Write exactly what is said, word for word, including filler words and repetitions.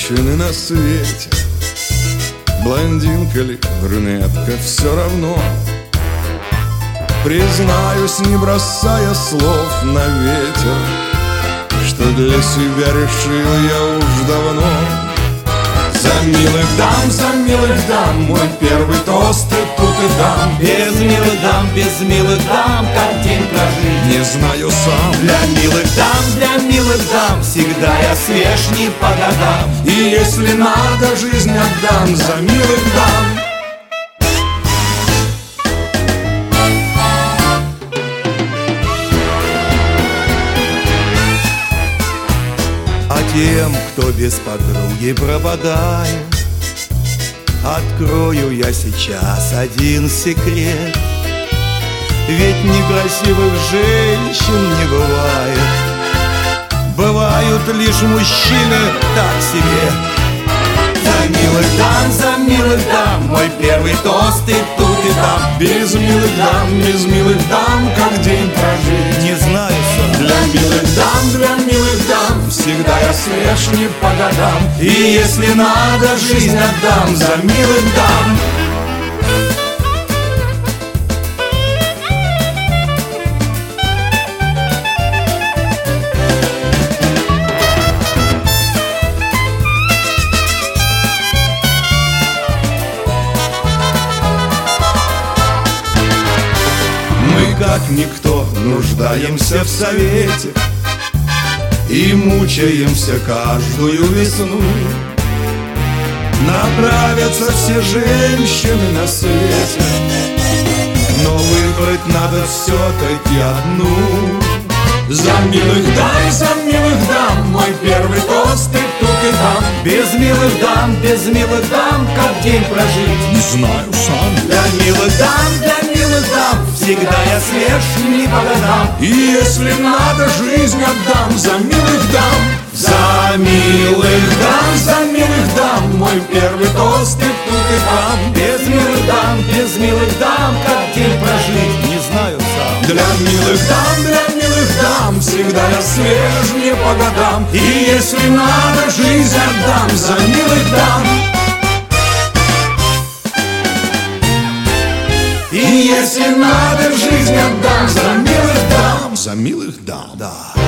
женщины на свете, блондинка ли, брюнетка, все равно. Признаюсь, не бросая слов на ветер, что для себя решил я уж давно. За милых дам, за милых дам, мой первый тост и тут и дам. Без милых дам, без милых дам, как день прожить не знаю сам. Для милых дам, для милых дам, всегда я свеж не по годам. И если надо, жизнь отдам за милых дам. А тем, кто без подруги пропадает, открою я сейчас один секрет. Ведь некрасивых женщин не бывает, бывают лишь мужчины так себе. За милых дам, за милых дам, мой первый тост и тут и там. Без милых дам, без милых дам, как день прожить не знаю сам. Для милых дам, для милых дам, всегда я свеж не по годам. И если надо, жизнь отдам за милых дам. Как никто нуждаемся в совете и мучаемся каждую весну. Нравятся все женщины на свете, но выбрать надо все-таки одну. За милых дам, за милых дам, мой первый тост и тут и там. Без милых дам, без милых дам, как день прожить не знаю сам. Для милых дам, для милых дам, всегда я свеж не по годам. И если надо, жизнь отдам за милых дам. За милых дам, за милых дам, мой первый тост и тут и там. Без милых дам, без милых дам, как день прожить не знаю сам. Для милых дам, для милых дам, всегда я свеж не по годам. И если надо, жизнь отдам за милых дам. И если надо, жизнь отдам за милых дам. За милых дам, да.